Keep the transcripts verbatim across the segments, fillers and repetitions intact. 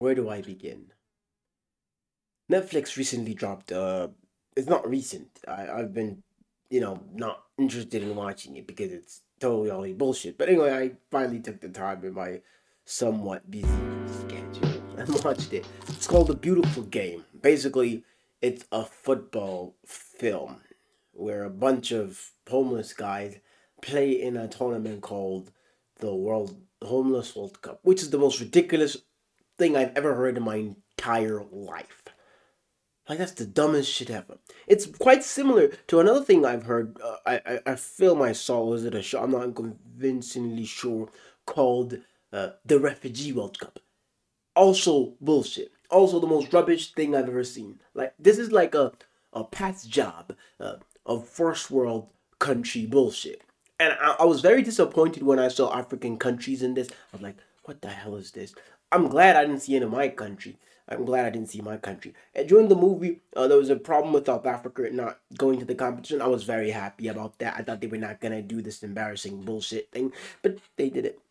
Where do I begin? Netflix recently dropped. Uh, it's not recent. I I've been, you know, not interested in watching it because it's totally all bullshit. But anyway, I finally took the time in my somewhat busy schedule and watched it. It's called The Beautiful Game. Basically, it's a football film where a bunch of homeless guys play in a tournament called the World Homeless World Cup, which is the most ridiculous thing I've ever heard in my entire life. Like that's the dumbest shit ever. It's quite similar to another thing I've heard. Uh, I, I I feel my soul is it a show? I'm not convincingly sure. Called uh, the Refugee World Cup. Also bullshit. Also the most rubbish thing I've ever seen. Like this is like a a past job uh, of first world country bullshit. And I, I was very disappointed when I saw African countries in this. I was like, what the hell is this? I'm glad I didn't see it in my country. I'm glad I didn't see my country. And during the movie, uh, there was a problem with South Africa not going to the competition. I was very happy about that. I thought they were not gonna do this embarrassing bullshit thing, but they did it.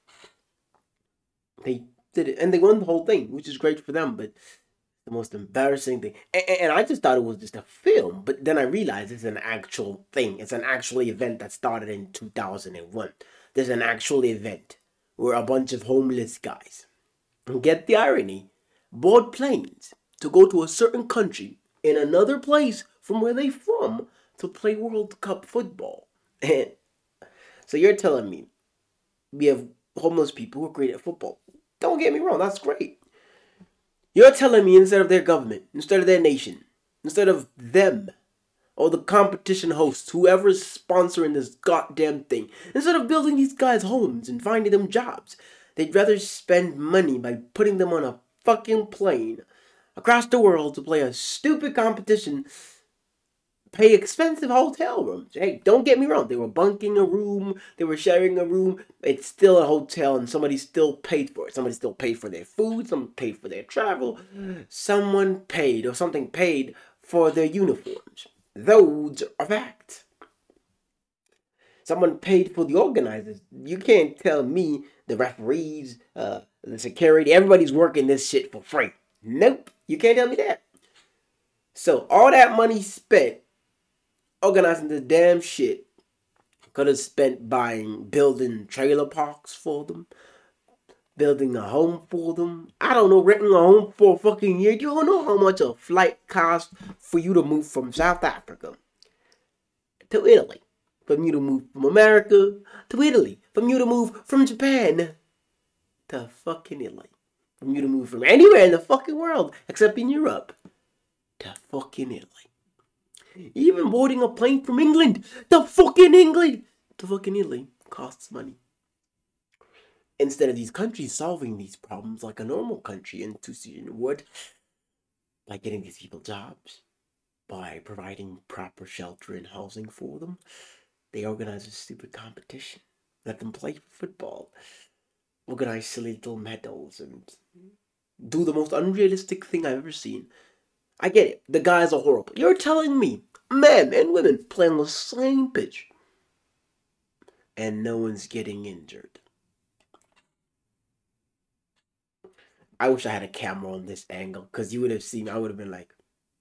They did it, and they won the whole thing, which is great for them. But the most embarrassing thing, and, and I just thought it was just a film, but then I realized it's an actual thing. It's an actual event that started in two thousand one. There's an actual event where a bunch of homeless guys, and get the irony, board planes to go to a certain country in another place from where they from to play World Cup football. And so you're telling me we have homeless people who are great at football. Don't get me wrong, that's great. You're telling me instead of their government, instead of their nation, instead of them, or the competition hosts, whoever's sponsoring this goddamn thing, instead of building these guys homes and finding them jobs, they'd rather spend money by putting them on a fucking plane across the world to play a stupid competition, pay expensive hotel rooms. Hey, don't get me wrong, they were bunking a room, they were sharing a room. It's still a hotel and somebody still paid for it. Somebody still paid for their food, someone paid for their travel, someone paid or something paid for their uniforms. Those are facts. Someone paid for the organizers. You can't tell me the referees, uh, the security, everybody's working this shit for free. Nope, you can't tell me that. So all that money spent organizing the damn shit could have spent buying building trailer parks for them, building a home for them. I don't know, renting a home for a fucking year. You don't know how much a flight costs for you to move from South Africa to Italy. From you to move from America to Italy. From you to move from Japan to fucking Italy. From you to move from anywhere in the fucking world except in Europe to fucking Italy. Even boarding a plane from England to fucking England to fucking Italy costs money. Instead of these countries solving these problems like a normal country in Tucson would, by getting these people jobs, by providing proper shelter and housing for them, they organize a stupid competition. Let them play football. Organize silly little medals and do the most unrealistic thing I've ever seen. I get it. The guys are horrible. You're telling me men and women play on the same pitch and no one's getting injured. I wish I had a camera on this angle because you would have seen, I would have been like,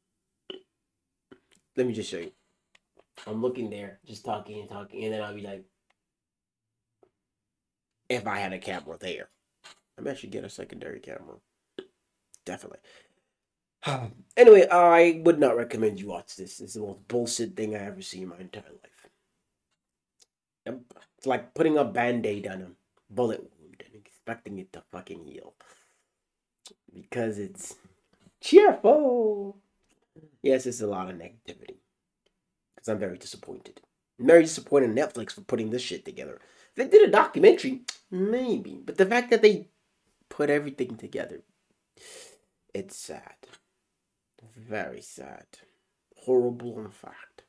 let me just show you. I'm looking there, just talking and talking, and then I'll be like, if I had a camera there. I may actually get a secondary camera. Definitely. Anyway, I would not recommend you watch this. It's the most bullshit thing I ever seen in my entire life. It's like putting a band-aid on a bullet wound and expecting it to fucking heal. Because it's cheerful. Yes, it's a lot of negativity. Because I'm very disappointed. I'm very disappointed in Netflix for putting this shit together. If they did a documentary, maybe. But the fact that they put everything together, it's sad. Very sad. Horrible, in fact.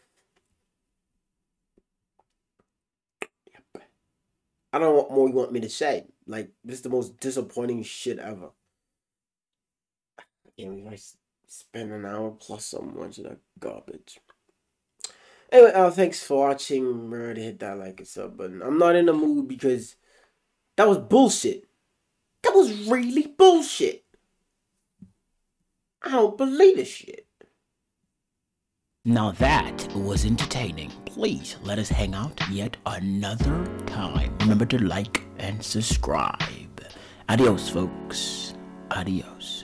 Yep. I don't know what more you want me to say. Like, this is the most disappointing shit ever. And we spend an hour plus on much of that garbage. Anyway, uh, thanks for watching. Remember to hit that like and sub button. I'm not in the mood because that was bullshit. That was really bullshit. I don't believe this shit. Now that was entertaining. Please let us hang out yet another time. Remember to like and subscribe. Adios, folks. Adios.